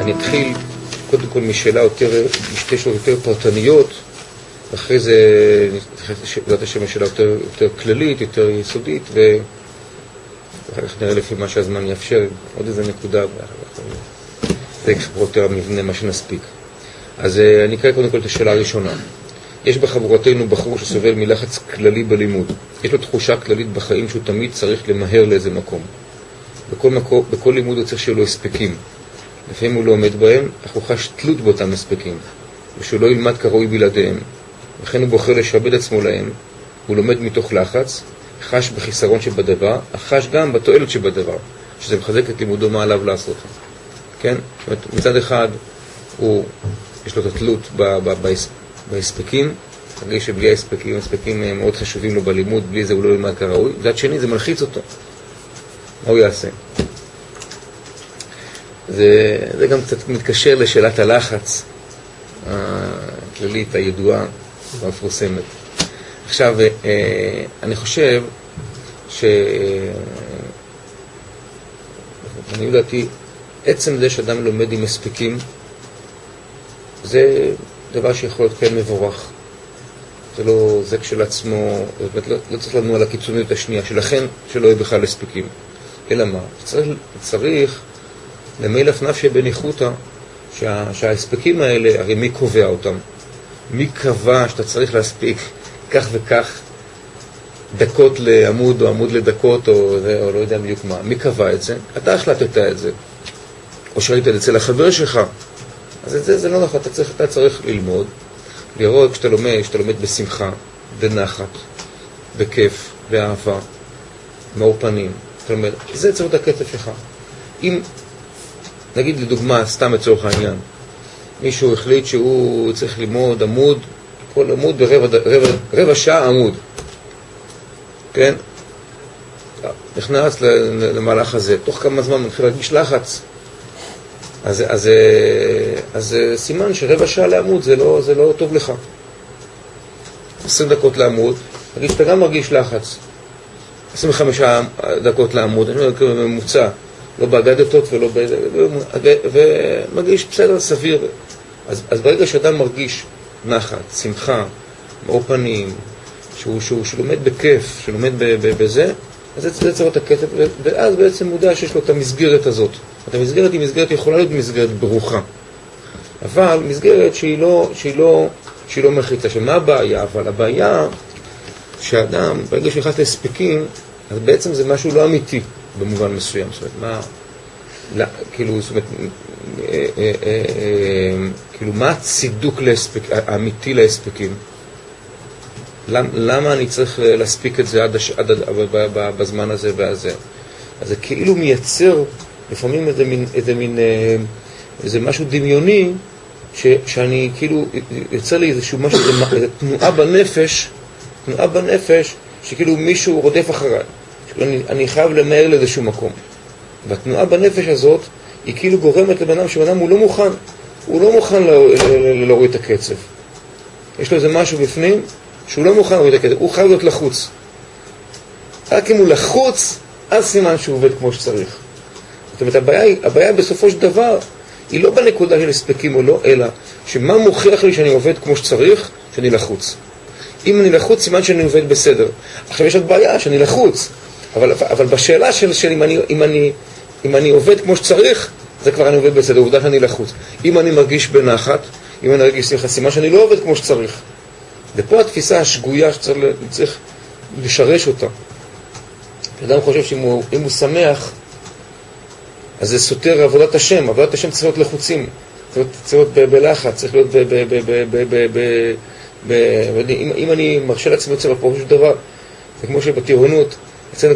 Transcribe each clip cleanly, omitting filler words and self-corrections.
אני אתחיל קודם כל משתי שאלות יותר פרטניות, אחרי זה בעזרת השם השאלה יותר כללית, יותר יסודית, ואחר כך נראה לפי מה שהזמן יאפשר, עוד איזה נקודה, זה יותר המבנה, מה שנספיק. אז אני אקרא קודם כל את השאלה הראשונה. יש בחבורתנו בחור שסובל מלחץ כללי בלימוד. יש לו תחושה כללית בחיים שהוא תמיד צריך למהר לאיזה מקום. בכל לימוד הוא צריך שיהיו לו הספקים. לפעמים הוא לא עומד בהם, אך הוא חש תלות באותם הספקים, ושהוא לא ילמד כראוי בלעדיהם. לכן הוא בוחר לשעבד עצמו להם, הוא לומד מתוך לחץ, חש בחיסרון שבדבר, אך חש גם בתועלת שבדבר, שזה מחזק את לימודו מה עליו לעשות. כן? זאת אומרת, מצד אחד, יש לו את התלות בהספקים, תרגיש שבלי ההספקים, הספקים מאוד חשובים לו בלימוד, בלי זה הוא לא ילמד כראוי. מצד שני, זה מלחיץ אותו. מה הוא יעשה? זה גם קצת מתקשר לשאלת הלחץ הכללית, הידועה והמפורסמת. עכשיו, אני חושב אני יודעתי, עצם זה שאדם לומד עם הספקים, זה דבר שיכול להיות כן מבורך. זה לא, זה כשלעצמו, לא צריך לנוע על הקיצוניות השנייה, שלכן שלא יהיה בכלל הספקים. אלא מה? צריך למילף נפשי בניחותא, שההספקים האלה, הרי מי קובע אותם? מי קבע שאתה צריך להספיק כך וכך דקות לעמוד או עמוד לדקות או לא יודע בדיוק מה? מי קבע את זה? אתה החלטת את זה. או שראית את זה אצל החבר שלך. אז זה לא נכון, אתה צריך ללמוד, לראות כשאתה לומד בשמחה, בנחת, בכיף, באהבה, מאור פנים. זאת אומרת, זה צריך להיות הקטע שלך. אם, נגיד לדוגמה, סתם לצורך העניין, מישהו החליט שהוא צריך ללמוד עמוד, כל עמוד ברבע שעה עמוד. כן? נכנס למהלך הזה, תוך כמה זמן מתחיל להרגיש לחץ. אז סימן שרבע שעה לעמוד זה לא טוב לך. 20 דקות לעמוד, תגיד שאתה גם מרגיש לחץ. 25 דקות לעמוד, אני אומר בממוצע, לא באגדתות ומרגיש בסדר, סביר. אז ברגע שאדם מרגיש נחת, שמחה, מאור פנים, שהוא לומד בכיף, שלומד בזה, אז זה צריך להיות הכתב, ואז בעצם מודע שיש לו את המסגרת הזאת. את המסגרת היא מסגרת יכולה להיות מסגרת ברוכה. אבל מסגרת שהיא לא מחיצה. שמה הבעיה? אבל הבעיה שאדם, ברגע שנכנס להספקים, אז בעצם זה משהו לא אמיתי במובן מסוים. זאת אומרת, מה הצידוק האמיתי להספקים? למה אני צריך להספיק את זה בזמן הזה והזה? אז זה כאילו מייצר לפעמים איזה משהו דמיוני, שאני כאילו יוצר לי איזשהו משהו, איזו תנועה בנפש, שכאילו מישהו רודף אחריי, אני חייב למהר לאיזשהו מקום. והתנועה בנפש הזאת היא כאילו גורמת לבנם שבנם הוא לא מוכן להוריד את הקצב. יש לו איזה משהו בפנים שהוא לא מוכן להוריד את הקצב, הוא חייב להיות לחוץ. רק אם הוא לחוץ, אז סימן שהוא עובד כמו שצריך. זאת אומרת, הבעיה בסופו של דבר היא לא בנקודה של הספקים או לא, אלא שמה מוכיח לי שאני עובד כמו שצריך, שאני לחוץ. אם אני לחוץ, סימן שאני עובד בסדר. עכשיו יש עוד בעיה שאני לחוץ, אבל בשאלה של אם אני עובד כמו שצריך, זה כבר אני עובד בסדר, עובדה שאני לחוץ. אם אני מרגיש בנחת, אם אני מרגיש שמחה, סימן שאני לא עובד כמו שצריך. ופה התפיסה השגויה שצריך לשרש אותה. אדם חושב שאם הוא שמח, אז זה סותר עבודת השם. עבודת השם צריך להיות לחוצים, צריך להיות בלחץ, צריך להיות אם אני מרשה לעצמי יוצא בפרוש של דבר, זה כמו שבטירונות, אצלנו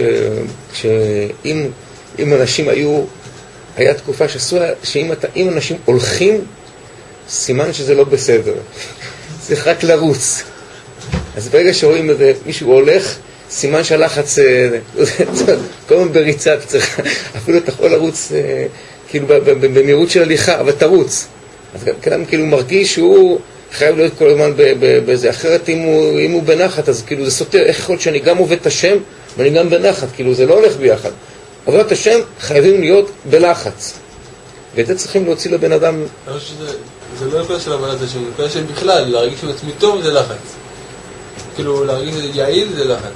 אם אנשים היה תקופה שאם אנשים הולכים, סימן שזה לא בסדר. צריך רק לרוץ. אז ברגע שרואים מישהו הולך, סימן שהלחץ, כל הזמן בריצה, אפילו אתה יכול לרוץ כאילו במהירות של הליכה, אבל תרוץ. אז כאן כאילו מרגיש שהוא חייב להיות כל הזמן בזה. אחרת אם הוא בנחת, אז כאילו זה סותר. איך יכול שאני גם עובד את השם ואני גם בנחת? כאילו זה לא הולך ביחד. עבודת השם חייבים להיות בלחץ. ואת זה צריכים להוציא לבן אדם. אני חושב שזה לא נקודה של הבנת השם, זה נקודה של בכלל, להרגיש עם עצמי טוב זה לחץ. כאילו להרגיש יעיל זה לחץ.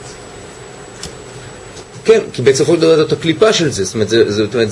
כן, כי בעצם יכול לדעת את הקליפה של זה, זאת אומרת,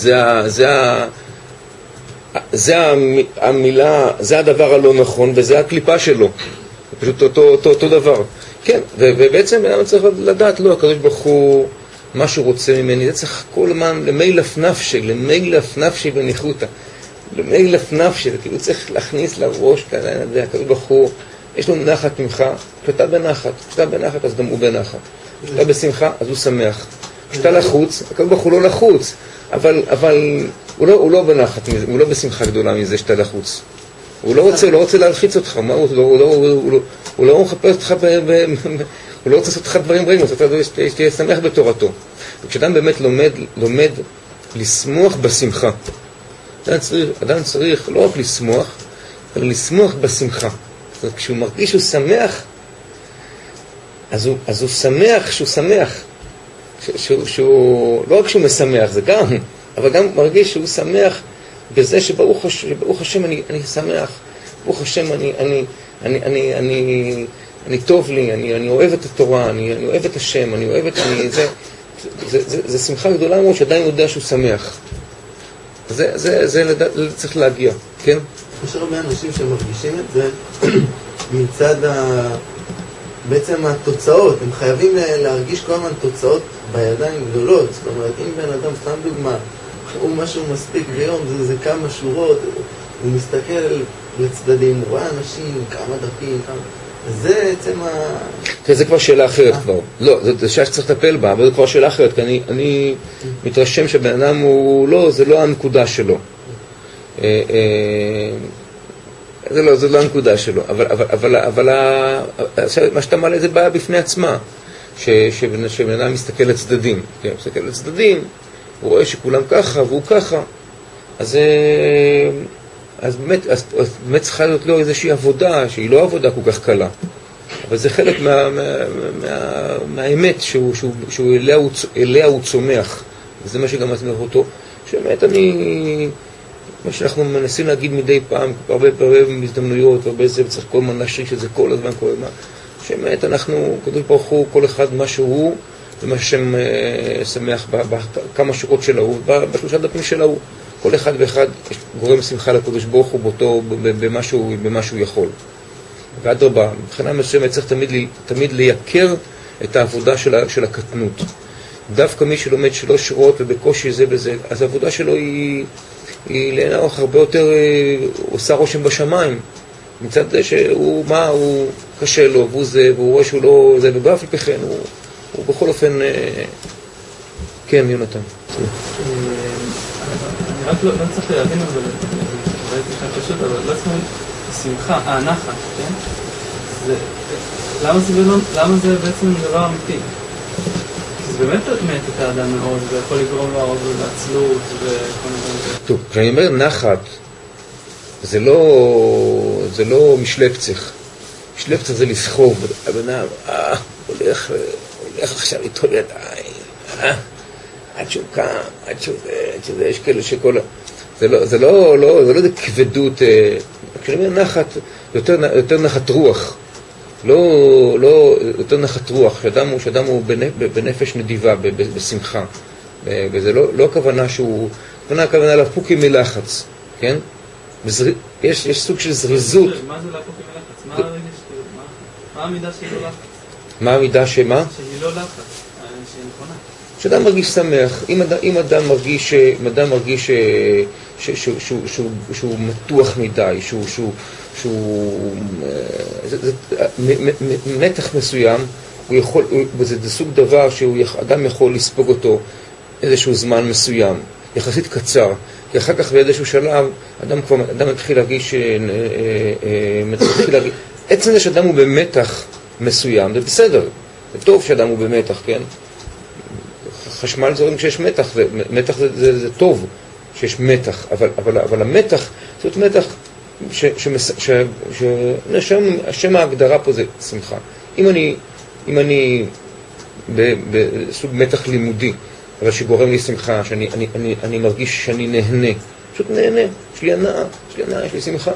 זה המילה, זה הדבר הלא נכון, וזה הקליפה שלו. זה פשוט אותו דבר. כן, ובעצם אני צריך לדעת, לא, הקדוש ברוך הוא, מה שהוא רוצה ממני, זה צריך כל הזמן למילף נפשי בניחותא. למילף נפשי, זה כאילו צריך להכניס לראש, הקדוש ברוך הוא, יש לו נחת ממך, כשאתה בנחת, אז גם הוא בנחת. כשאתה בשמחה, אז הוא שמח. כשאתה לחוץ, הקדוש ברוך הוא לא לחוץ, אבל הוא לא בנחת, הוא לא בשמחה גדולה מזה שאתה לחוץ. הוא לא רוצה להלחיץ אותך, הוא לא מחפש אותך, הוא לא רוצה לעשות לך דברים רעים, הוא רוצה שתהיה שמח בתורתו. וכשאדם באמת לומד לשמוח בשמחה, אדם צריך לא רק לשמוח, אלא לשמוח בשמחה. זאת אומרת, כשהוא מרגיש שהוא שמח, אז הוא שמח שהוא שמח. לא רק שהוא משמח, זה גם, אבל גם מרגיש שהוא שמח בזה שברוך השם אני שמח, ברוך השם אני טוב לי, אני אוהב את התורה, אני אוהב את השם, אני אוהב את זה שמחה גדולה מאוד שעדיין יודע שהוא שמח. זה צריך להגיע, כן? יש הרבה אנשים שמרגישים את זה מצד בעצם התוצאות, הם חייבים להרגיש כל הזמן תוצאות בידיים גדולות. זאת אומרת, אם בן אדם, סתם דוגמה, הוא משהו מספיק ביום, זה כמה שורות, הוא מסתכל לצדדים, הוא רואה אנשים, כמה דפים, זה בעצם זה כבר שאלה אחרת כבר. לא, זה שאלה שצריך לטפל בה, אבל זה כבר שאלה אחרת, כי אני מתרשם שבן אדם הוא לא, זה לא הנקודה שלו. זה לא הנקודה שלו, אבל מה שאתה מעלה זה בעיה בפני עצמה, שבן אדם מסתכל לצדדים, מסתכל לצדדים, הוא רואה שכולם ככה והוא ככה, אז באמת צריכה להיות לו איזושהי עבודה, שהיא לא עבודה כל כך קלה, אבל זה חלק מהאמת אליה הוא צומח, וזה מה שגם מסמך אותו, שבאמת מה שאנחנו מנסים להגיד מדי פעם, הרבה הזדמנויות, והרבה זה, וצריך כל הזמן להשריש את זה כל הזמן, שבאמת אנחנו, קדוש ברוך הוא, כל אחד מה שהוא, ומה ששם שמח בכמה שורות שלו, בשלושה דפים שלו, כל אחד ואחד גורם שמחה לקדוש ברוך הוא באותו, במה שהוא יכול. ואדרבה, מבחינה מסוימת צריך תמיד לייקר את העבודה של הקטנות. דווקא מי שלומד 3 שורות ובקושי זה בזה, אז העבודה שלו היא לאנוך הרבה יותר עושה רושם בשמיים. מצד זה שהוא קשה לו, והוא רואה שהוא לא זה, ובאף על פי כן, הוא בכל אופן, כן, יונתן. אני רק לא צריך להבין אבל ראיתי כאן פשוט, אבל לא צריכים שמחה, הנחת, כן? למה זה בעצם דבר אמיתי? כי זה באמת מת את האדם מאוד, ויכול לגרום לו הרבה לעצלות וכל מיני. טוב, כשאני אומר נחת, זה לא משלפצח. משלפצח זה לסחוב, הבנה, הולך עכשיו איתו ידיים, עד שהוא קם, עד שזה, יש כאלה שכל... זה לא איזה כבדות, כשאני אומר נחת, יותר נחת רוח. לא יותר נחת רוח, שאדם הוא בנפש נדיבה, בשמחה. וזה לא הכוונה שהוא... הכוונה להפוקים מלחץ, כן? יש סוג של זריזות. מה זה להפוקים מלחץ? מה המידה שהיא לא לחץ? מה המידה שמה? שהיא לא לחץ, שהיא נכונה. שאדם מרגיש שמח, אם אדם מרגיש שהוא מתוח מדי, שהוא מתח מסוים, זה סוג דבר שאדם יכול לספוג אותו איזשהו זמן מסוים, יחסית קצר, כי אחר כך באיזשהו שלב אדם מתחיל להרגיש, עצם זה שאדם הוא במתח מסוים, זה בסדר, זה טוב שאדם הוא במתח, כן? חשמל זורם כשיש מתח, מתח זה טוב שיש מתח, אבל המתח, זאת מתח השם ההגדרה פה זה שמחה. אם אני בסוג מתח לימודי, אבל שגורם לי שמחה, שאני מרגיש שאני נהנה, פשוט נהנה, יש לי הנאה, יש לי שמחה.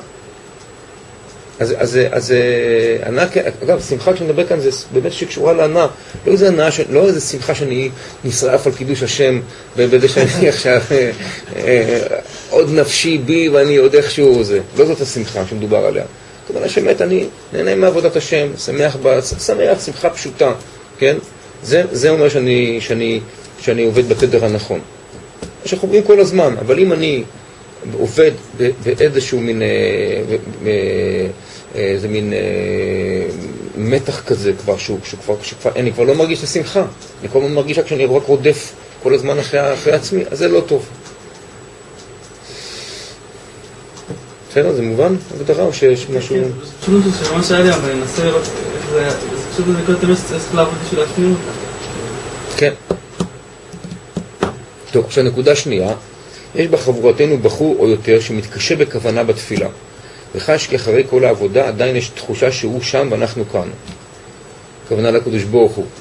אז הנאה, אגב, שמחה כשאני מדבר כאן זה באמת שקשורה להנאה, לא איזה שמחה שאני נשרף על קידוש השם, בזה שאני עכשיו עוד נפשי בי ואני עוד איכשהו זה, לא זאת השמחה שמדובר עליה. כמובן שבאמת אני נהנה מעבודת השם, שמח, שמחה פשוטה, כן? זה אומר שאני עובד בתדר הנכון. שאנחנו אומרים כל הזמן, אבל אם אני עובד באיזשהו מין, איזה מין מתח כזה כבר, שכבר אני כבר לא מרגיש את השמחה, אני כל הזמן מרגיש שאני רק רודף כל הזמן אחרי עצמי, אז זה לא טוב. בסדר, זה מובן? הגדרה או שיש משהו? פשוט שממש היה לי, אבל אני אנסה לראות איך זה, פשוט זה כל תמיד שצריך לעבוד בשביל להשמיע אותה. כן. טוב, עכשיו נקודה שנייה, יש בחבורתנו בחור או יותר שמתקשה בכוונה בתפילה, וחש כי אחרי כל העבודה עדיין יש תחושה שהוא שם ואנחנו כאן. כוונה לקדוש ברוך הוא.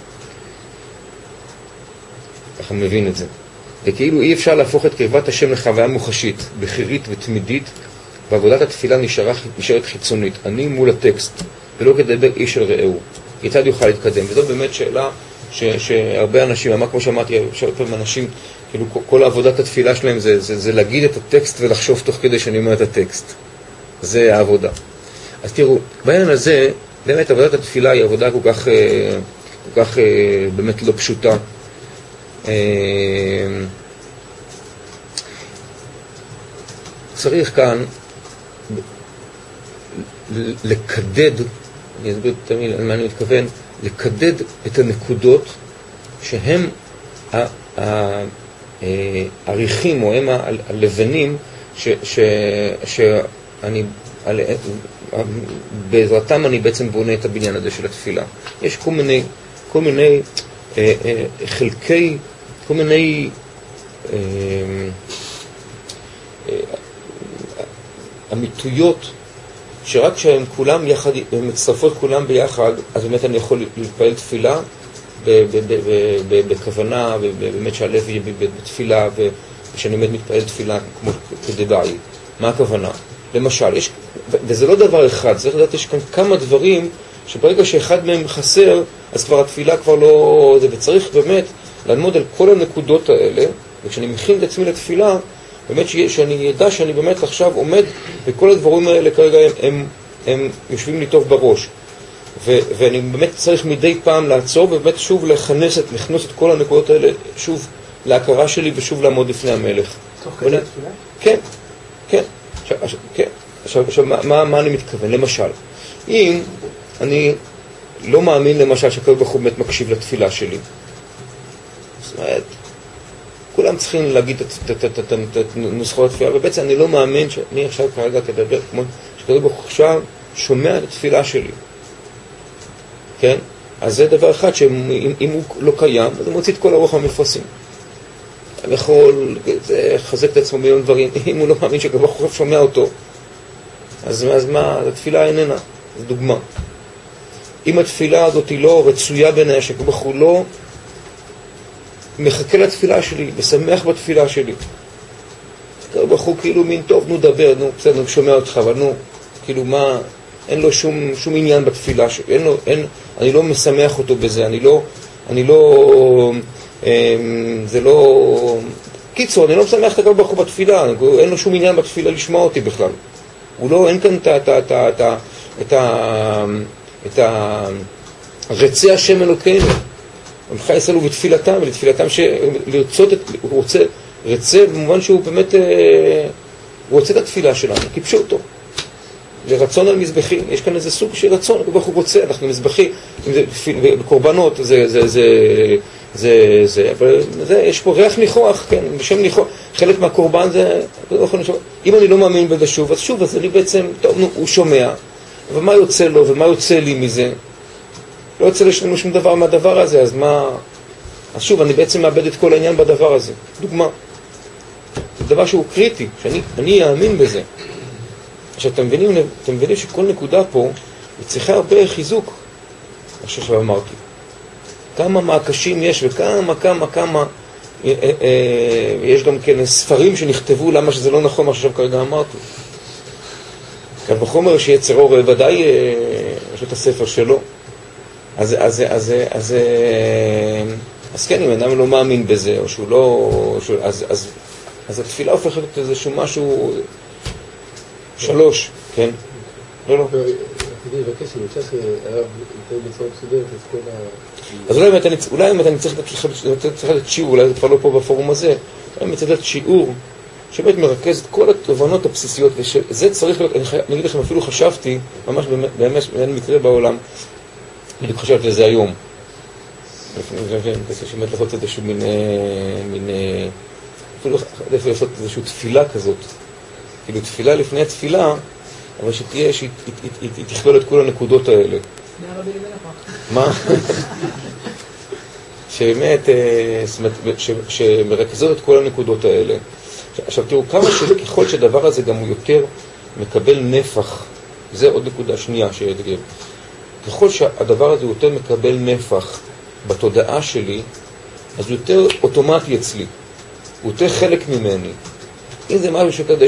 ככה מבין את זה. וכאילו אי אפשר להפוך את קרבת השם לחוויה מוחשית, בחירית ותמידית, ועבודת התפילה נשארת חיצונית, אני מול הטקסט, ולא כדבר איש של רעהו. כיצד יוכל להתקדם? וזו באמת שאלה שהרבה אנשים, מה כמו שאמרתי, פעם אנשים, כאילו כל עבודת התפילה שלהם זה להגיד את הטקסט ולחשוב תוך כדי שאני אומר את הטקסט. זה העבודה. אז תראו, בעניין הזה, באמת עבודת התפילה היא עבודה כל כך באמת לא פשוטה. צריך כאן לקדד, אני אסביר תמיד על מה אני מתכוון, לקדד את הנקודות שהם העריכים או הם הלבנים שאני בעזרתם אני בעצם בונה את הבניין הזה של התפילה. יש כל מיני חלקי, כל מיני אמיתויות שרק כשהם כולם יחד, הם מצטרפות כולם ביחד, אז באמת אני יכול להתפעל תפילה בכוונה, ובאמת שהלב יהיה בתפילה, ושאני באמת מתפעל תפילה כמו כדאי. מה הכוונה? למשל, וזה לא דבר אחד, צריך לדעת, יש כאן כמה דברים שברגע שאחד מהם חסר, אז כבר התפילה כבר לא... וצריך באמת לעמוד על כל הנקודות האלה, וכשאני מכין את עצמי לתפילה, באמת שאני ידע שאני באמת עכשיו עומד, וכל הדברים האלה כרגע הם יושבים לי טוב בראש. ואני באמת צריך מדי פעם לעצור, ובאמת שוב לכנוס את כל הנקודות האלה, שוב להכרה שלי ושוב לעמוד לפני המלך. תוך כדי התפילה? כן, כן. עכשיו, מה אני מתכוון? למשל, אם אני לא מאמין למשל שהקדוש ברוך הוא באמת מקשיב לתפילה שלי, זאת אומרת, כולם צריכים להגיד את נוסחות התפילה, ובעצם אני לא מאמין שאני עכשיו כרגע כדבר כמו שקדוש ברוך הוא עכשיו שומע את התפילה שלי. כן? אז זה דבר אחד שאם הוא לא קיים, אז הוא מוציא את כל הרוח המפרשים. הוא יכול לחזק את עצמו מיליון דברים. אם הוא לא מאמין שקדוש ברוך הוא שומע אותו, אז מה? התפילה איננה. זו דוגמה. אם התפילה הזאת היא לא רצויה בעיניי, שקדוש ברוך הוא לא מחכה לתפילה שלי, ושמח בתפילה שלי. קדוש ברוך הוא כאילו מין טוב, נו דבר, נו בסדר, שומע אותך, אבל נו, כאילו מה, אין לו שום עניין בתפילה שלי, אני לא משמח אותו בזה, זה לא, קיצור, אני לא משמח את הקדוש ברוך הוא בתפילה, אין לו שום עניין בתפילה לשמוע אותי בכלל. הוא לא, אין כאן את רצי השם אלוקינו. המלכה יסלו בתפילתם, ולתפילתם לרצות, הוא רוצה, רצה במובן שהוא באמת, הוא רוצה את התפילה שלנו, קיפשו אותו. לרצון על מזבחי, יש כאן איזה סוג של רצון, הוא רוצה, אנחנו מזבחי, בקורבנות, אבל יש פה ריח ניחוח, כן, בשם ניחוח, חלק מהקורבן זה, אם אני לא מאמין בזה שוב, אז אני בעצם, טוב, נו, הוא שומע, אבל מה יוצא לו ומה יוצא לי מזה? לא יוצא לשלנו שום דבר מהדבר הזה, אז מה... אז שוב, אני בעצם מאבד את כל העניין בדבר הזה. דוגמה. זה דבר שהוא קריטי, שאני אאמין בזה. עכשיו, אתם מבינים שכל נקודה פה, היא צריכה הרבה חיזוק, מה שעכשיו אמרתי. כמה מעקשים יש וכמה יש גם כן ספרים שנכתבו למה שזה לא נכון מה שעכשיו כרגע אמרתי. כאן בחומר שיצר אור ודאי יש לו את הספר שלו. אז כן, אם אדם לא מאמין בזה, או שהוא לא... אז התפילה הופכת להיות איזשהו משהו... 3, כן? לא. רציתי לבקש, אם אפשר שהרב ייתן בצורה מסודרת את כל ה... אז אולי אם אתה צריך לתת שיעור, אולי זה כבר לא פה בפורום הזה, אולי אם צריך לתת שיעור שבאמת מרכז את כל התובנות הבסיסיות, ושזה צריך להיות, אני אגיד לכם, אפילו חשבתי, ממש באמת אין מקרה בעולם, אני חשבתי לזה היום. שבאמת לעשות איזשהו מין... אפילו לעשות איזושהי תפילה כזאת. כאילו תפילה לפני התפילה, אבל שתהיה, שהיא תכלול את כל הנקודות האלה. מה? שבאמת, שמרכזות את כל הנקודות האלה. עכשיו תראו, כמה שככל שהדבר הזה גם הוא יותר מקבל נפח, זה עוד נקודה שנייה שידגב. ככל שהדבר הזה יותר מקבל נפח בתודעה שלי, אז הוא יותר אוטומטי אצלי. הוא יותר חלק ממני. אם זה משהו שכדי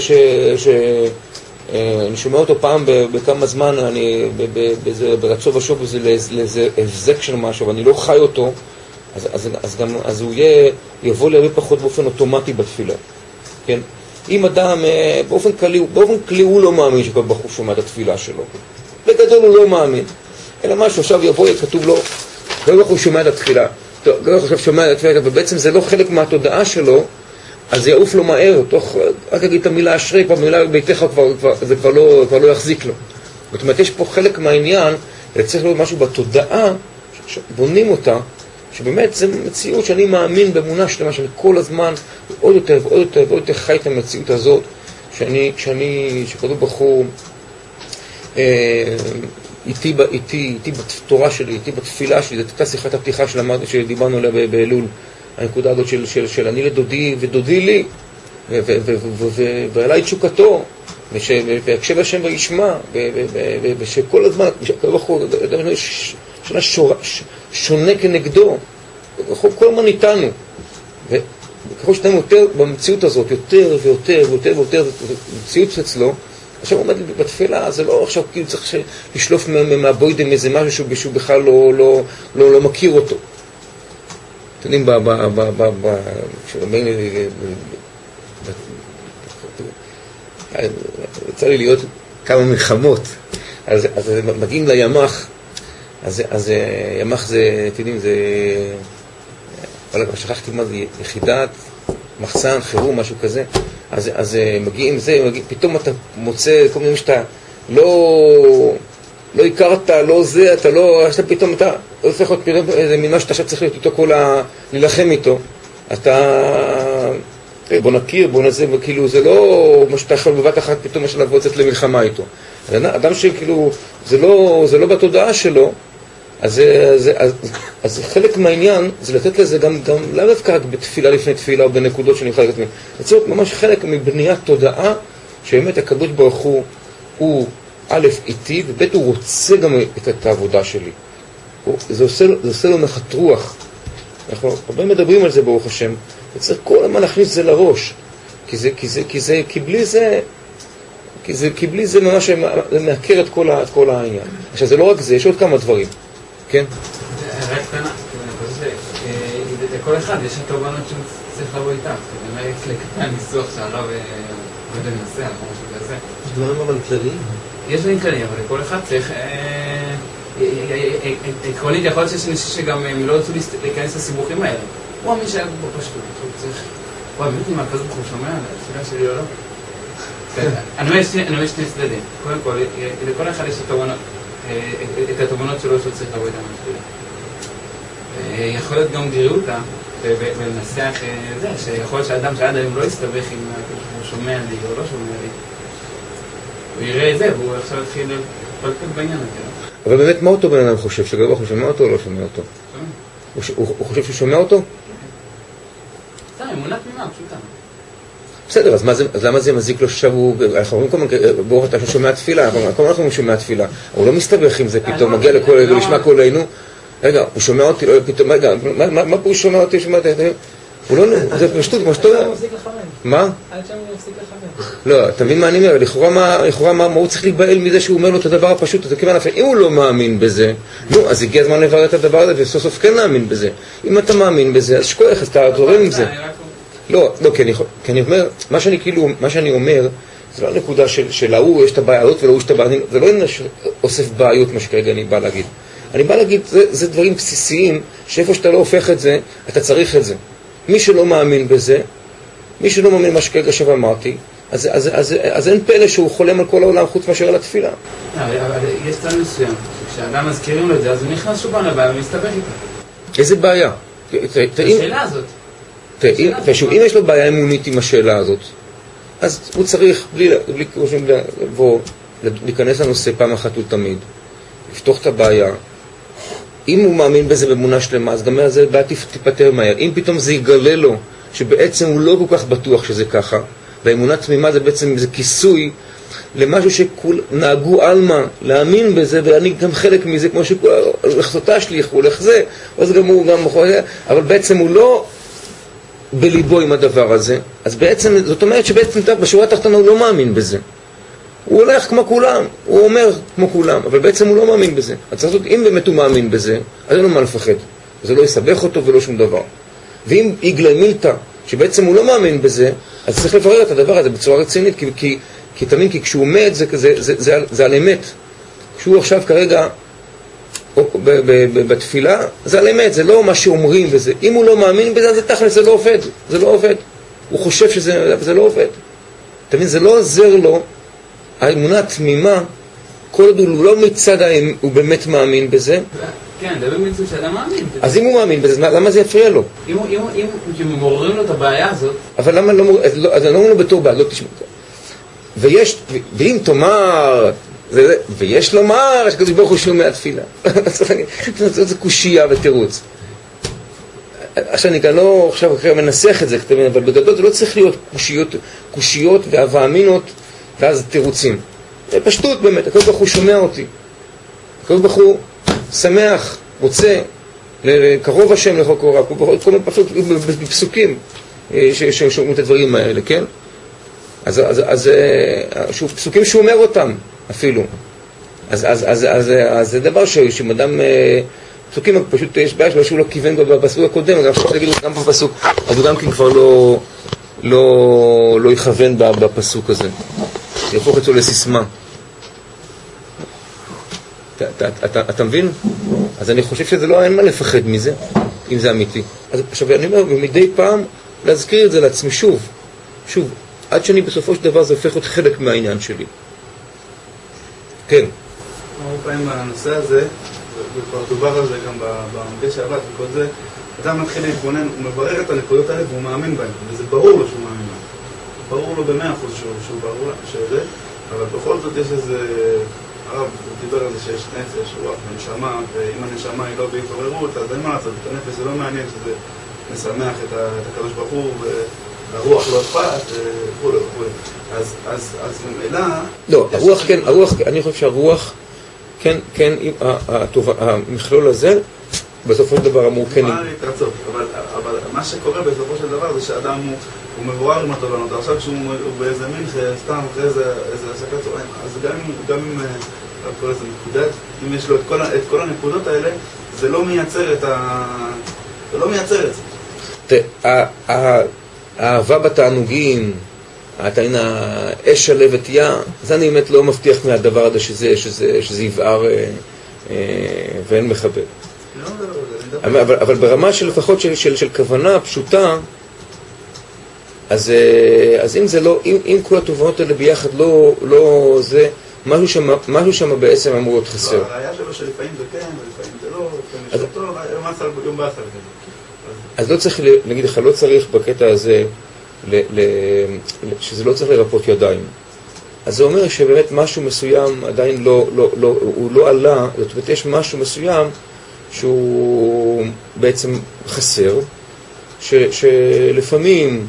אני שומע אותו פעם בכמה זמן, אני ברצוב ושוב לאיזה הבזק של משהו, ואני לא חי אותו, אז הוא יבוא לי פחות באופן אוטומטי בתפילה. כן? אם אדם באופן כלי הוא לא מאמין שכל בחור שומע את התפילה שלו. בגדול הוא לא מאמין. אלא משהו עכשיו יבוא, כתוב לו, כל בחור שומע את התפילה. כל בחור עכשיו שומע את התפילה, ובעצם זה לא חלק מהתודעה שלו, אז זה יעוף לו מהר, רק אגיד את המילה אשרי, כבר מילה ביתך זה כבר לא יחזיק לו. זאת אומרת, יש פה חלק מהעניין, צריך להיות משהו בתודעה, שבונים אותה, שבאמת זה מציאות שאני מאמין באמונה שלמה, שאני כל הזמן עוד יותר ועוד יותר ועוד יותר חי את המציאות הזאת, שכתוב בחור, איתי בתורה שלי, איתי בתפילה שלי, זאת הייתה שיחת הפתיחה שדיברנו עליה באלול, הנקודה הזאת של אני לדודי ודודי לי, ועלי תשוקתו, ויקשב השם וישמע, ושכל הזמן, שונה כנגדו, כל הזמן איתנו. וככל שאתם יותר במציאות הזאת, יותר ויותר ויותר ויותר, מציאות אצלו, עכשיו עומד בתפילה, זה לא עכשיו כאילו צריך לשלוף מהבוידם איזה משהו שהוא בכלל לא מכיר אותו. אתם יודעים, יצא לי להיות כמה מלחמות, אז מגיעים לימ"ח, אז ימ"ח זה, אתם יודעים, זה, שכחתי מה זה, יחידת, מחסן, חירום, משהו כזה, אז מגיעים זה, פתאום אתה מוצא כל מיני שאתה לא הכרת, לא זה, אתה לא, עכשיו פתאום אתה לא צריך להיות פתאום איזה ממה שאתה עכשיו צריך להיות איתו להילחם איתו. אתה, בוא נכיר, בוא נזה, וכאילו זה לא מה שאתה יכול בבת אחת פתאום יש לבוא לצאת למלחמה איתו. אדם שכאילו, זה לא בתודעה שלו, אז חלק מהעניין זה לתת לזה גם לא דווקא רק בתפילה לפני תפילה או בנקודות שאני יכול לתת. זה להיות ממש חלק מבניית תודעה שבאמת הקדוש ברוך הוא א' איתי, וב' הוא רוצה גם את העבודה שלי. זה עושה לו נחת רוח. אנחנו הרבה מדברים על זה ברוך השם, וצריך כל הזמן להכניס את זה לראש. כי בלי זה ממש מעקר את כל העניין. עכשיו זה לא רק זה, יש עוד כמה דברים. כן? רק קטנה, לכל אחד יש את הבנות שצריך לבוא איתם. זאת אומרת, לקטן ניסוח שהרב לא יודע לנסח, או משהו כזה. יש דברים אבל כלליים? יש דברים כלליים, אבל לכל אחד צריך... עקרונית, יכול להיות שיש אנשים שגם הם לא רצו להיכנס לסיבוכים האלה. הוא מי שהיה בפשטות, הוא צריך... הוא באמת עם הכזאת הוא שומע על התפילה שלי או לא? אני אומר שני צדדים. קודם כל, לכל אחד יש את התובנות שלו שהוא צריך לבוא איתם לתפילה. יכול להיות גם גריעותה, ולנסח זה, שיכול להיות שהאדם שעד היום לא יסתבך אם הוא שומע לי או לא שומע לי. הוא יראה את זה, והוא עכשיו יתחיל לפלפל בעניין הזה. אבל באמת מה אותו בן אדם חושב? שגרוע הוא שומע אותו או לא שומע אותו? הוא חושב שהוא שומע אותו? סתם, אמונה תמימה, פשוטה. בסדר, אז למה זה מזיק לו עכשיו הוא... אנחנו אומרים כל הזמן, ברוך אתה שומע תפילה, אנחנו שומע תפילה. הוא לא מסתבך עם זה פתאום, מגיע לשמע קולנו. רגע, הוא שומע אותי, פתאום, רגע, מה פה הוא שומע אותי? הוא לא, זה פשוט כמו שאתה אומר. מה? עד שם הוא יפסיק לחמם. לא, אתה מבין מה אני אומר? לכאורה מה הוא צריך להיבהל מזה שהוא אומר לו את הדבר הפשוט הזה, כיוון אם הוא לא מאמין בזה, נו, אז הגיע הזמן לברר את הדבר הזה וסוף סוף כן להאמין בזה. אם אתה מאמין בזה, אז שכוח, אז אתה זורם עם זה. לא, כי אני אומר, מה שאני אומר, זה לא הנקודה של ההוא יש את הבעיות ולהוא יש את הבעיות, זה לא אוסף בעיות מה שכרגע אני בא להגיד. אני בא להגיד, זה דברים בסיסיים, שאיפה שאתה לא הופך את זה, אתה צריך את זה. מי שלא מאמין בזה, מי שלא מאמין מה שכרגע עכשיו אמרתי, אז אין פלא שהוא חולם על כל העולם חוץ מאשר על התפילה. אבל יש צד מסוים, כשאדם מזכירים לו את זה, אז הוא נכנס שוב לבעיה ומסתבך איתה. איזה בעיה? השאלה הזאת. אם יש לו בעיה אמונית עם השאלה הזאת, אז הוא צריך, בלי להיכנס לנושא פעם אחת ולתמיד, לפתוח את הבעיה. אם הוא מאמין בזה באמונה שלמה, אז גם זה בעיה תיפטר מהר. אם פתאום זה יגלה לו שבעצם הוא לא כל כך בטוח שזה ככה, והאמונה תמימה זה בעצם זה כיסוי למשהו שנהגו אלמה להאמין בזה, ואני גם חלק מזה, כמו שכולה, הולך זאת תשליך, הוא הולך זה, אז גם הוא גם יכול, אבל בעצם הוא לא בליבו עם הדבר הזה, אז בעצם, זאת אומרת שבעצם בשורה התחתונה הוא לא מאמין בזה. הוא הולך כמו כולם, הוא אומר כמו כולם, אבל בעצם הוא לא מאמין בזה. אז צריך לעשות, אם באמת הוא מאמין בזה, אז אין לו מה לפחד. זה לא יסבך אותו ולא שום דבר. ואם יגלה מילתא, שבעצם הוא לא מאמין בזה, אז צריך לברר את הדבר הזה בצורה רצינית, כי תמיד, כי כשהוא מת, זה על אמת. כשהוא עכשיו כרגע בתפילה, זה על אמת, זה לא מה שאומרים בזה. אם הוא לא מאמין בזה, זה תכל'ס, זה לא עובד. זה לא עובד. הוא חושב שזה לא עובד. תמיד, זה לא עוזר לו, האמונה התמימה, כל עוד הוא לא מצד הוא באמת מאמין בזה. כן, זה במצד שאדם מאמין. אז אם הוא מאמין בזה, למה זה יפריע לו? אם מוררים לו את הבעיה הזאת... אבל למה לא מוררים? אז אני לא אומר לו בתור בעיה, לא תשמע. ואם תאמר, ויש לומר, שקדוש ברוך הוא שומע תפילה. זה קושייה ותירוץ. עכשיו אני כאן לא עכשיו מנסח את זה, אבל בגדול זה לא צריך להיות קושיות והאמינות ואז תירוצים. זה פשטות באמת, הקדוש ברוך הוא שומע אותי. הקדוש ברוך הוא שמח, רוצה, קרוב השם לכל קורא, כל מיני פסוקים ששומעים את הדברים האלה, כן? אז פסוקים שהוא אומר אותם אפילו. אז זה דבר שמאדם, פסוקים פשוט יש בעיה שלו שהוא לא כיוון בפסוק הקודם, אגב שאתה תגידו גם בפסוק, אז הוא גם כן כבר לא יכוון בפסוק הזה. יהפוך אצלו לסיסמה. אתה מבין? אז אני חושב שזה לא, אין מה לפחד מזה, אם זה אמיתי. אז עכשיו אני אומר, מדי פעם להזכיר את זה לעצמי שוב, עד שאני בסופו של דבר זה הופך להיות חלק מהעניין שלי. כן. הרבה פעמים בנושא הזה, וכבר דובר על זה גם במפגש שעבד וכל זה, אדם מתחיל להתבונן, הוא מברר את הנקודות האלה והוא מאמין בהן, וזה ברור לו שהוא מאמין בהן. ברור לו ב100% שהוא ברור שזה, אבל בכל זאת יש איזה... הרב דיבר על זה שיש נפש, רוח ונשמה, ואם הנשמה היא לא בהתעוררות, אז אין מה לעשות, את הנפש זה לא מעניין שזה משמח את הקדוש ברוך הוא, והרוח לא אכפת, וכו'. אז ממילא... לא, הרוח כן, אני חושב שהרוח, כן, המכלול הזה, בסופו של דבר אמור כן... מה להתרצות, אבל מה שקורה בסופו של דבר זה שאדם הוא מבואר עם התולנות, עכשיו כשהוא באיזה מין סתם אחרי איזה השקת צהריים, אז גם אם כל איזה נקודת, אם יש לו את כל הנקודות האלה, זה לא מייצר את זה. האהבה בתענוגים, האש הלב ותיה, זה אני באמת לא מבטיח מהדבר הזה שזה יבער ואין מחבר. אבל ברמה של לפחות של כוונה פשוטה, אז אם זה לא, אם כל התובנות האלה ביחד לא זה, משהו שם בעצם אמור להיות חסר. לא, הראייה שלו שלפעמים זה כן, ולפעמים זה לא, לפעמים יש אותו, יום בעשר. אז לא צריך, נגיד לך, לא צריך בקטע הזה, שזה לא צריך לרפות ידיים. אז זה אומר שבאמת משהו מסוים עדיין הוא לא עלה, זאת אומרת, יש משהו מסוים שהוא בעצם חסר, שלפעמים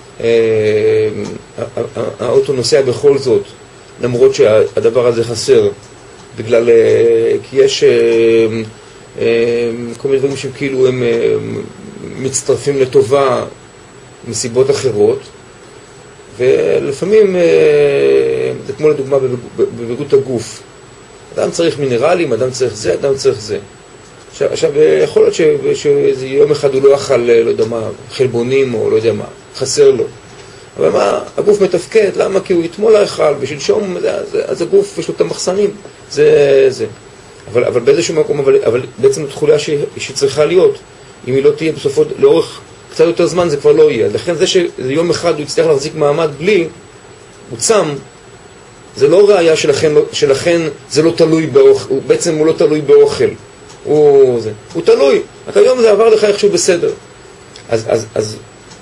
האוטו נוסע בכל זאת, למרות שהדבר הזה חסר, בגלל, כי יש כל מיני דברים שכאילו הם מצטרפים לטובה, מסיבות אחרות, ולפעמים זה כמו לדוגמה בבריאות הגוף. אדם צריך מינרלים, אדם צריך זה, אדם צריך זה. עכשיו, יכול להיות שזה יום אחד הוא לא אכל, לא יודע מה, חלבונים או לא יודע מה, חסר לו. אבל מה, הגוף מתפקד, למה? כי הוא אתמול האכל, ושלשום, אז הגוף יש לו את המחסנים, זה. אבל באיזשהו מקום, אבל בעצם התחולה שצריכה להיות, אם היא לא תהיה בסופו, לאורך קצת יותר זמן, זה כבר לא יהיה. לכן זה שיום אחד הוא יצטרך להחזיק מעמד בלי, הוא צם, זה לא ראייה שלכן זה לא תלוי באוכל, בעצם הוא לא תלוי באוכל. הוא תלוי, אתה היום זה עבר לך איכשהו בסדר. אז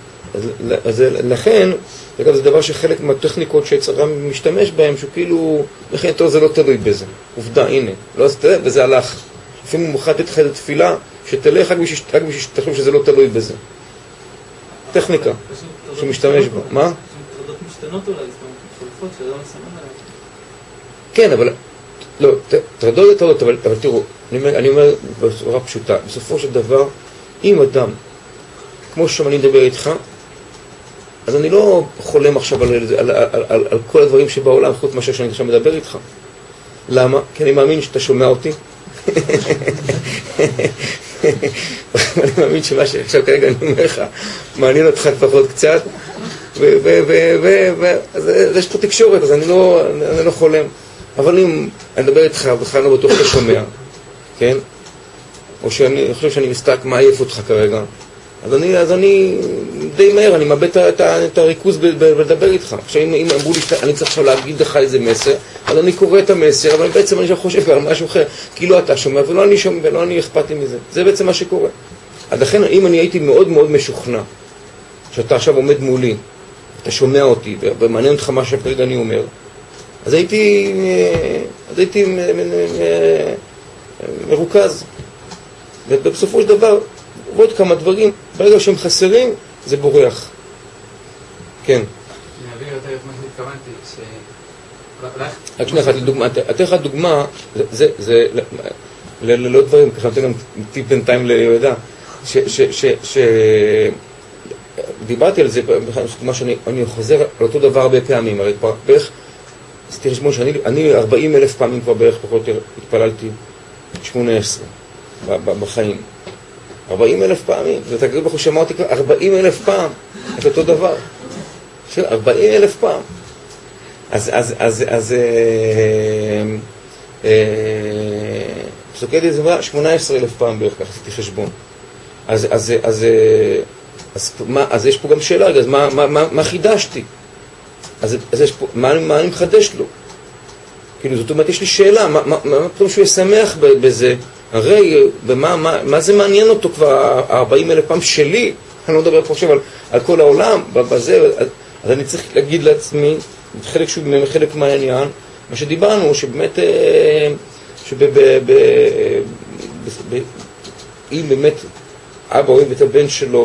לכן, אגב, זה דבר שחלק מהטכניקות שצרם משתמש בהם, שהוא כאילו, לכן יותר זה לא תלוי בזה. עובדה, הנה, לא אז תראה, וזה הלך. לפעמים הוא מוכן לתת לך את התפילה, שתלך רק בשביל שתחשוב שזה לא תלוי בזה. טכניקה שמשתמש בה. מה? טרדות משתנות אולי, זאת אומרת, חולפות שלא מסמן עליהם. כן, אבל, לא, טרדות, אבל תראו, אני אומר בצורה פשוטה, בסופו של דבר, אם אדם, כמו שאני מדבר איתך, אז אני לא חולם עכשיו על כל הדברים שבעולם, חוץ מאשר שאני עכשיו מדבר איתך. למה? כי אני מאמין שאתה שומע אותי. אני מאמין שמה שעכשיו כרגע אני אומר לך, מעניין אותך לפחות קצת, ויש פה תקשורת, אז אני לא חולם. אבל אם אני מדבר איתך, בכלל לא בטוח שאתה שומע, כן? או שאני חושב שאני מסתק מה עייף אותך כרגע, אז אני די מהר, אני מאבד את הריכוז בלדבר איתך. עכשיו אם אמרו לי, אני צריך עכשיו להגיד לך איזה מסר, אז אני קורא את המסר, אבל בעצם אני חושב על משהו אחר, כי לא אתה שומע ולא אני שומע ולא אני אכפת לי מזה. זה בעצם מה שקורה. אז לכן אם אני הייתי מאוד מאוד משוכנע, שאתה עכשיו עומד מולי, אתה שומע אותי ומעניין אותך מה שכרגע אני אומר, אז הייתי מרוכז. ובסופו של דבר, ועוד כמה דברים, ברגע שהם חסרים, זה בורח. כן. אני אעביר יותר את מה שהתכוונתי, רק שנייה אחת, אתן לך דוגמה, זה לא דברים, ככה נותן גם טיפ בינתיים ליהודה, דיברתי על זה, מה שאני חוזר על אותו דבר הרבה פעמים, הרי כבר בערך, אז תראה שמונה שאני 40,000 פעמים כבר בערך פחות יותר התפללתי 18 בחיים. 40,000 פעמים, ואתה כרגע בחור שמעתי כבר 40,000 פעם את אותו דבר. 40,000 פעם. אז סוקדי זה 18,000 פעם בערך, ככה עשיתי חשבון. אז יש פה גם שאלה, אז מה חידשתי? אז יש פה, מה אני מחדש לו? כאילו, זאת אומרת, יש לי שאלה, מה פתאום שהוא ישמח בזה? הרי, מה זה מעניין אותו כבר 40,000 פעם שלי? אני לא מדבר פה עכשיו על כל העולם, בזה, אז אני צריך להגיד לעצמי, חלק מהעניין, מה שדיברנו, שבאמת, אם באמת אבא אוהב את הבן שלו,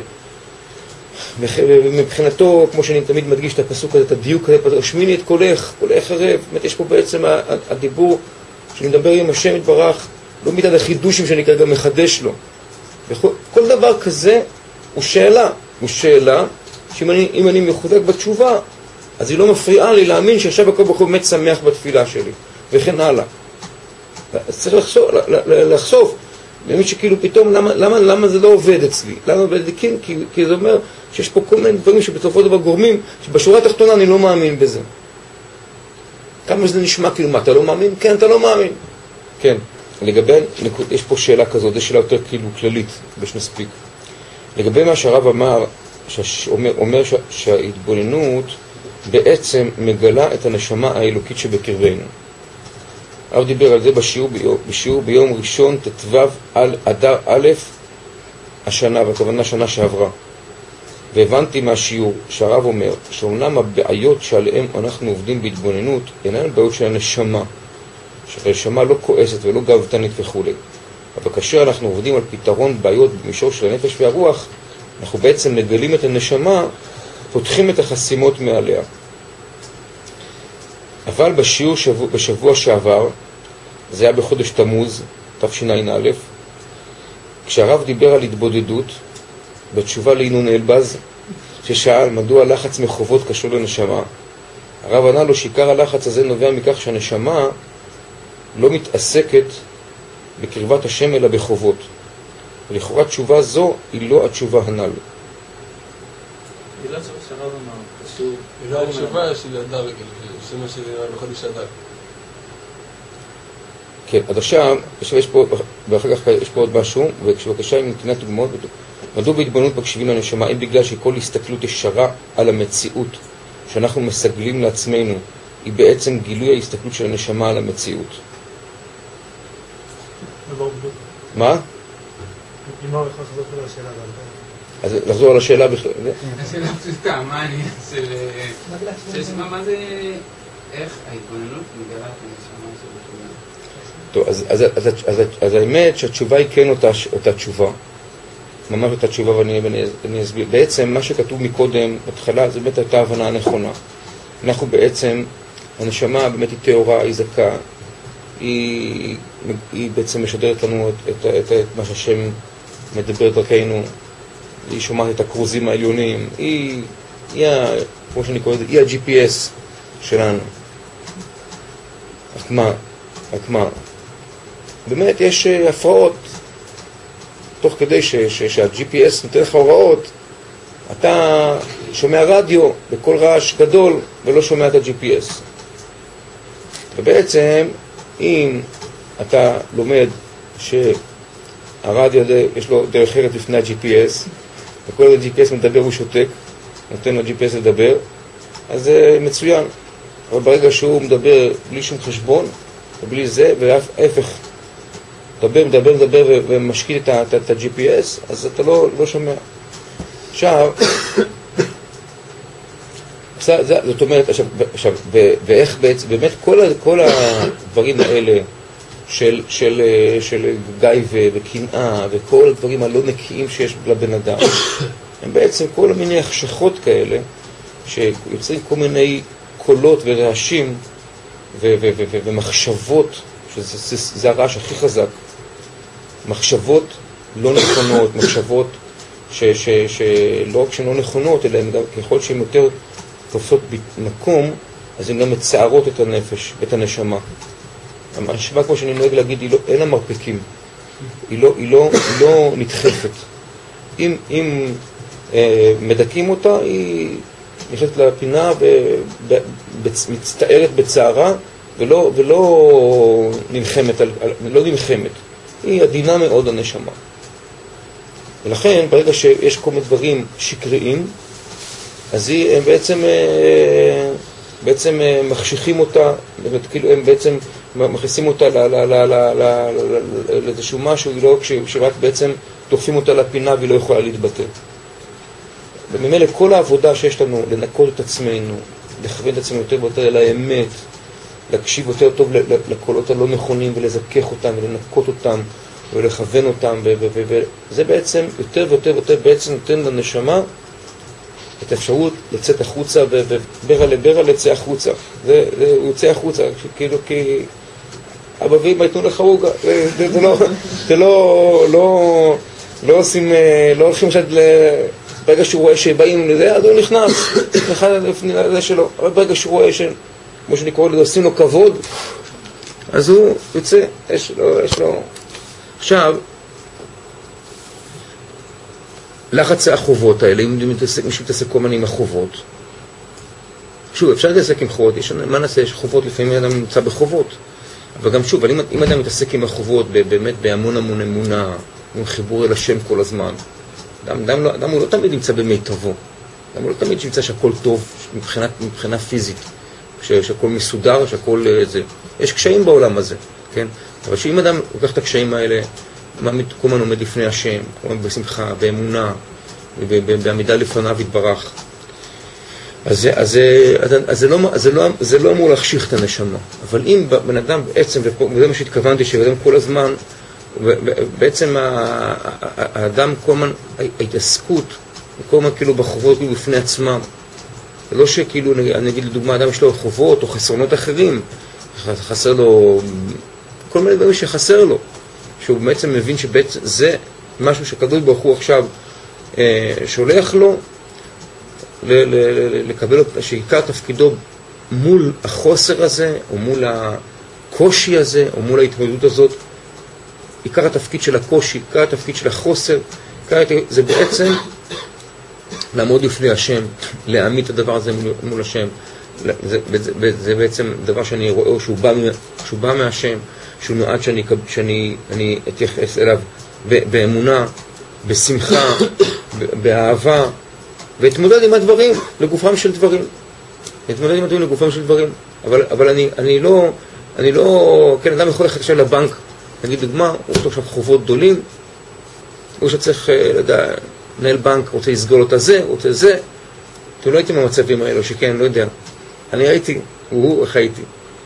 ומבחינתו, כמו שאני תמיד מדגיש את הפסוק הזה, את הדיוק הזה, השמיני את קולך, קולך ערב, באמת יש פה בעצם הדיבור שאני מדבר עם השם יתברך, לא מצד החידושים שאני כרגע מחדש לו. כל דבר כזה הוא שאלה שאם אני מחודק בתשובה, אז היא לא מפריעה לי להאמין שעכשיו הכל ברוך הוא באמת שמח בתפילה שלי, וכן הלאה. אז צריך לחשוף, באמת שכאילו פתאום, למה זה לא עובד אצלי? למה עובד לי? כן, כי זה אומר שיש פה כל מיני דברים שבסופו של דבר גורמים, שבשורה התחתונה אני לא מאמין בזה. כמה שזה נשמע כאילו, מה, אתה לא מאמין? כן, אתה לא מאמין. כן. לגבי, יש פה שאלה כזאת, זו שאלה יותר כאילו כללית, בשנספיק. לגבי מה שהרב אמר, אומר שההתבוננות בעצם מגלה את הנשמה האלוקית שבקרבנו. הרב דיבר על זה בשיעור ביום ראשון תתוו על אדר א' השנה, והכוונה שנה שעברה. והבנתי מהשיעור שהרב אומר שאומנם הבעיות שעליהם אנחנו עובדים בהתבוננות אינן בעיות של הנשמה, שהנשמה לא כועסת ולא גאוותנית וכו'. אבל כאשר אנחנו עובדים על פתרון בעיות במישור של הנפש והרוח, אנחנו בעצם מגלים את הנשמה, פותחים את החסימות מעליה. אבל בשיעור בשבוע שעבר, זה היה בחודש תמוז, תשע"א, כשהרב דיבר על התבודדות, בתשובה לעינון אלבז, ששאל מדוע לחץ מחובות קשור לנשמה, הרב ענה לו שעיקר הלחץ הזה נובע מכך שהנשמה לא מתעסקת בקרבת השם אלא בחובות. ולכאורה תשובה זו היא לא התשובה הנ"ל. היא לא תשובה שהרב אמר, קשור. היא לא התשובה של אדר, שמה שנראה בחודש אדר. כן, עד עכשיו, יש פה, ואחר כך יש פה עוד משהו, ובבקשה עם נתינת דוגמאות, מדוע בהתבוננות מקשיבים לנשמה? אם בגלל שכל הסתכלות ישרה על המציאות שאנחנו מסגלים לעצמנו, היא בעצם גילוי ההסתכלות של הנשמה על המציאות. מה? אם הוא יכול לחזור על השאלה בעל פה. אז לחזור על השאלה בכלל. השאלה פשוטה, מה העניין של מה זה, איך ההתבוננות מגלה את הנשמה של התשובה? טוב, אז האמת שהתשובה היא כן אותה תשובה. ממש אותה תשובה ואני אסביר. בעצם מה שכתוב מקודם, בהתחלה, זה באמת הייתה הבנה הנכונה. אנחנו בעצם, הנשמה באמת היא טהורה, היא זכה, היא בעצם משדרת לנו את מה שהשם מדבר דרכנו, היא שומעת את הקרוזים העליונים, היא כמו שאני קורא לזה, היא ה-GPS שלנו. רק מה? באמת יש הפרעות, תוך כדי שה-GPS נותן לך הוראות, אתה שומע רדיו בכל רעש גדול ולא שומע את ה-GPS. ובעצם, אם אתה לומד שהרדיו יש לו דרך אחרת לפני ה-GPS, וכל ה-GPS מדבר הוא שותק, נותן ל-GPS לדבר, אז זה מצוין. אבל ברגע שהוא מדבר בלי שום חשבון, ובלי זה, וההפך, מדבר ומשקיט את ה-GPS, אז אתה לא שומע. עכשיו, זאת אומרת, ואיך בעצם, באמת כל הדברים האלה של גיא וקנאה וכל הדברים הלא נקיים שיש לבן אדם, הם בעצם כל מיני החשכות כאלה שיוצרים כל מיני קולות ורעשים ומחשבות, שזה הרעש הכי חזק, מחשבות לא נכונות, מחשבות שלא רק שהן לא נכונות, אלא הן גם ככל שהן יותר תופסות במקום, אז הן גם מצערות את הנפש, את הנשמה. הנשמה, כמו שאני נוהג להגיד, אין לה מרפקים, היא לא נדחפת. אם מדקים אותה, היא נכנסת לפינה ומצטערת בצערה, ולא נלחמת. היא עדינה מאוד הנשמה. ולכן, ברגע שיש כל מיני דברים שקריים, אז הם בעצם מחשיכים אותה, כאילו הם בעצם מכניסים אותה לאיזשהו משהו, שרק בעצם דוחפים אותה לפינה והיא לא יכולה להתבטא. וממילא כל העבודה שיש לנו לנקות את עצמנו, לכוון את עצמנו יותר ויותר אל האמת, להקשיב יותר טוב לקולות הלא נכונים ולזכך אותם ולנקות אותם ולכוון אותם, וזה בעצם יותר ויותר ויותר בעצם נותן לנשמה את האפשרות לצאת החוצה, וברע לצא החוצה. הוא יוצא החוצה, כאילו כי אבא ואמא יתנו לך רוגע. זה לא הולכים עכשיו ברגע שהוא רואה שבאים לזה, אז הוא נכנס לזה שלו. אבל ברגע שהוא רואה כמו שאני קורא לזה, עושים לו כבוד, אז הוא יוצא, יש לו. עכשיו, לחץ החובות האלה, אם מישהו מתעסק כל מיני עם החובות, שוב, אפשר להתעסק עם חובות, מה נעשה? יש חובות, לפעמים אדם נמצא בחובות, אבל גם שוב, אם אדם מתעסק עם החובות, באמת בהמון אמונה, עם חיבור אל השם כל הזמן, אדם הוא לא תמיד נמצא במיטבו, אדם הוא לא תמיד נמצא שהכל טוב מבחינה פיזית, שהכל מסודר, שהכל זה. יש קשיים בעולם הזה, כן? אבל שאם אדם לוקח את הקשיים האלה, כל הזמן עומד לפני השם, כל הזמן בשמחה, באמונה, בעמידה לפניו יתברך, אז זה לא אמור להחשיך את הנשמה. אבל אם בן אדם בעצם, וזה מה שהתכוונתי, שבן אדם כל הזמן, בעצם האדם כל הזמן, ההתעסקות, כל הזמן כאילו בחובות בפני עצמם, זה לא שכאילו, אני אגיד לדוגמה, אדם יש לו חובות או חסרונות אחרים, חסר לו, כל מיני דברים שחסר לו, שהוא בעצם מבין שבעצם זה משהו שקדוש ברוך הוא עכשיו שולח לו, לקבל אותה, שעיקר תפקידו מול החוסר הזה, או מול הקושי הזה, או מול ההתמודדות הזאת, עיקר התפקיד של הקושי, עיקר התפקיד של החוסר, זה בעצם לעמוד לפני השם, להעמיד את הדבר הזה מול השם. זה בעצם דבר שאני רואה שהוא בא מהשם, שהוא נועד שאני אתייחס אליו באמונה, בשמחה, באהבה, והתמודד עם הדברים לגופם של דברים. אבל אני לא, כן, אדם יכול ללכת עכשיו לבנק, נגיד דוגמה, הוא רוצה עכשיו חובות גדולים, הוא שצריך, מנהל בנק, רוצה לסגור לו את זה, רוצה זה. אתם לא הייתם במצבים האלו, שכן, לא יודע. אני הייתי, איך הייתי.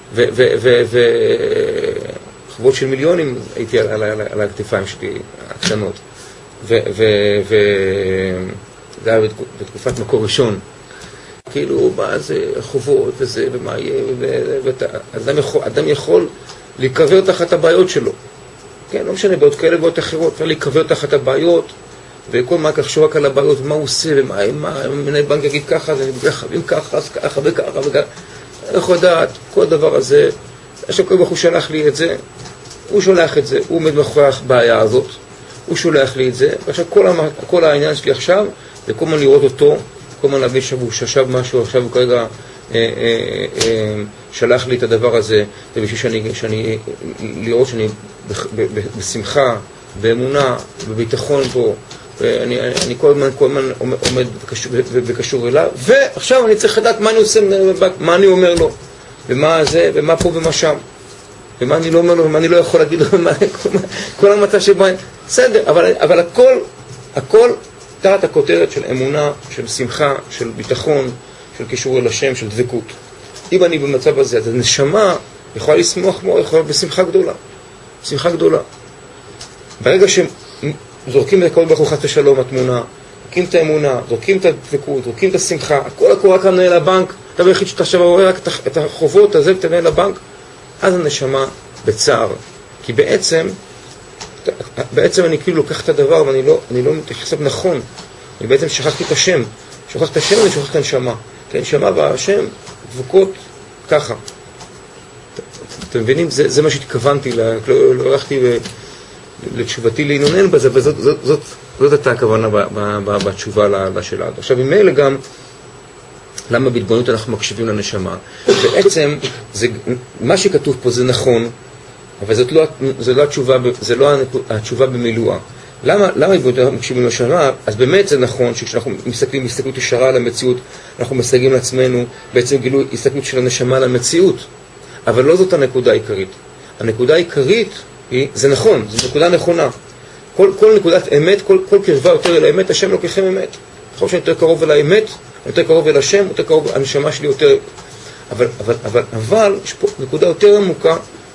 וחובות של מיליונים הייתי על הכתפיים שלי, הקטנות. זה היה בתקופת מקור ראשון. כאילו, מה זה חובות וזה, ומה יהיה, אדם יכול להיקבר תחת הבעיות שלו. כן, לא משנה, בעיות כאלה ובעיות אחרות, אפשר להיקבר תחת הבעיות, וכל מה לחשוב רק על הבעיות, מה הוא עושה, ומה מנהל בנק יגיד ככה, אם ככה, אז ככה וככה וככה. אני יכול לדעת, כל הדבר הזה, עכשיו כל כך הוא שלח לי את זה, הוא שולח את זה, הוא עומד מאחורי הבעיה הזאת, הוא שולח לי את זה, ועכשיו כל העניין שלי עכשיו, זה כל הזמן לראות אותו, כל הזמן להבין שהוא ששב משהו, עכשיו הוא כרגע שלח לי את הדבר הזה, זה בשביל לראות שאני בשמחה, באמונה, בביטחון פה, ואני כל הזמן עומד וקשור אליו, ועכשיו אני צריך לדעת מה אני עושה, מה אני אומר לו, ומה זה, ומה פה ומה שם, ומה אני לא אומר לו, ומה אני לא יכול להגיד לו, כל המצב שבו, בסדר, אבל הכל תחת הכותרת של אמונה, של שמחה, של ביטחון, של קישור אל השם, של דבקות. אם אני במצב הזה, אז הנשמה יכולה לשמוח מאוד, יכולה בשמחה גדולה. שמחה גדולה. ברגע שזורקים את הכל ברוך הוא חס ושלום, התמונה, זורקים את האמונה, זורקים את הדבקות, זורקים את השמחה, הכל רק מנהל הבנק, אתה ביחיד שאתה עכשיו רואה רק את החובות הזה ותנהל לבנק, אז הנשמה בצער. כי בעצם אני כאילו לוקח את הדבר ואני לא מתייחס נכון. אני בעצם שכחתי את השם. שכחתי את השם ואני שכחתי את הנשמה. כי הנשמה והשם דבוקות ככה. אתם מבינים? זה מה שהתכוונתי, לא הלכתי לתשובתי להינונן בזה, וזאת הייתה הכוונה בתשובה לשאלה. עכשיו, ממילא גם, למה בהתבוננות אנחנו מקשיבים לנשמה? בעצם, מה שכתוב פה זה נכון, אבל זה לא התשובה במילואה. למה מקשיבים לנשמה? אז באמת זה נכון שכשאנחנו מסתכלים הסתכלות ישרה על המציאות, אנחנו מסתכלים לעצמנו בעצם גילוי הסתכלות של הנשמה על המציאות. אבל לא זאת הנקודה העיקרית. הנקודה העיקרית היא, זה נכון, זו נקודה נכונה. כל נקודת אמת, כל קרבה יותר אל האמת, השם לוקחם אמת. ככל שאני יותר קרוב אל האמת, יותר קרוב אל השם, יותר קרוב, הנשמה שלי יותר... אבל יש פה נקודה יותר עמוקה,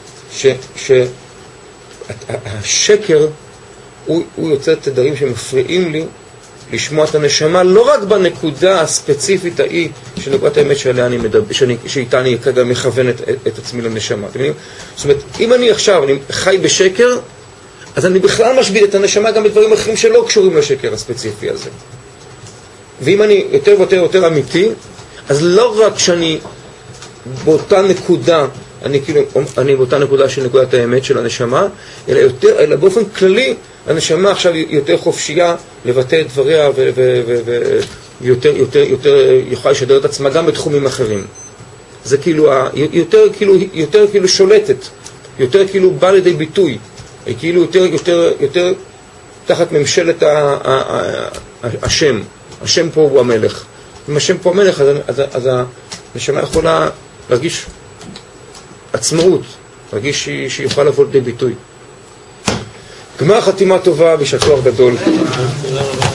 שהשקר הוא יוצא תדרים שמפריעים לי לשמוע את הנשמה, לא רק בנקודה הספציפית ההיא של נקודת האמת שעליה אני מדבר, שאיתה אני כרגע מכוון את עצמי לנשמה. אתם מבינים? זאת אומרת, אם אני עכשיו חי בשקר, אז אני בכלל משביד את הנשמה גם בדברים אחרים שלא קשורים לשקר הספציפי הזה. ואם אני יותר ויותר יותר אמיתי, אז לא רק שאני באותה נקודה, אני באותה נקודה של נקודת האמת של הנשמה, אלא באופן כללי, הנשמה עכשיו יותר חופשייה לבטא את דבריה ויותר יכולה לשדר את עצמה גם בתחומים אחרים. זה כאילו, יותר כאילו שולטת, יותר כאילו בא לידי ביטוי, היא כאילו יותר תחת ממשלת השם. השם פה הוא המלך. אם השם פה המלך, אז הנשמה יכולה להרגיש עצמאות, להרגיש שהיא יכולה לבוא לידי ביטוי. גמר חתימה טובה ושכוח גדול.